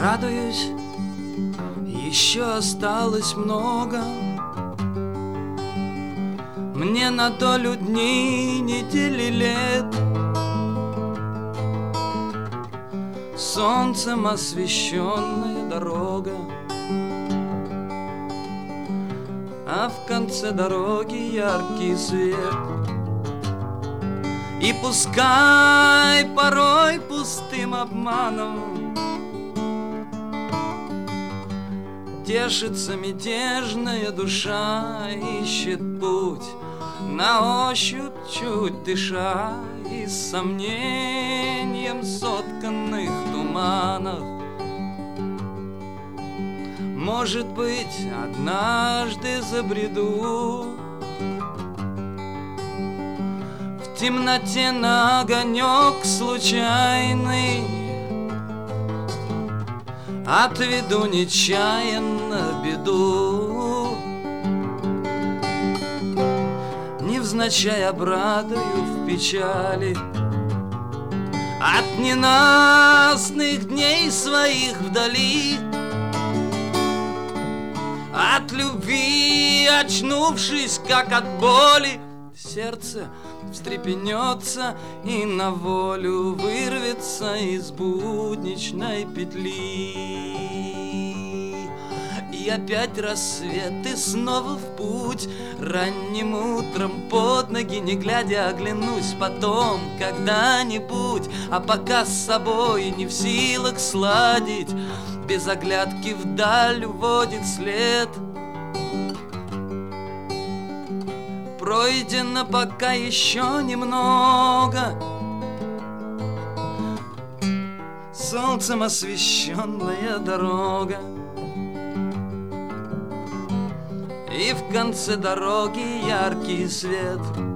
Радуюсь, еще осталось много мне на долю дней, недели, лет. Солнцем освещенная дорога, а в конце дороги яркий свет. И пускай порой пустым обманом тешится мятежная душа, ищет путь на ощупь, чуть дыша, и с сомнением сотканных туманов. Может быть, однажды забреду в темноте на огонек случайный, отведу нечаянно беду, невзначай обрадую в печали от ненастных дней своих вдали. От любви, очнувшись, как от боли, сердце встрепенется и на волю вырвется из будничной петли. И опять рассвет, и снова в путь. Ранним утром под ноги, не глядя, оглянусь потом когда-нибудь. А пока с собой не в силах сладить, без оглядки вдаль уводит след. Пройдено пока еще немного, солнцем освещенная дорога, и в конце дороги яркий свет.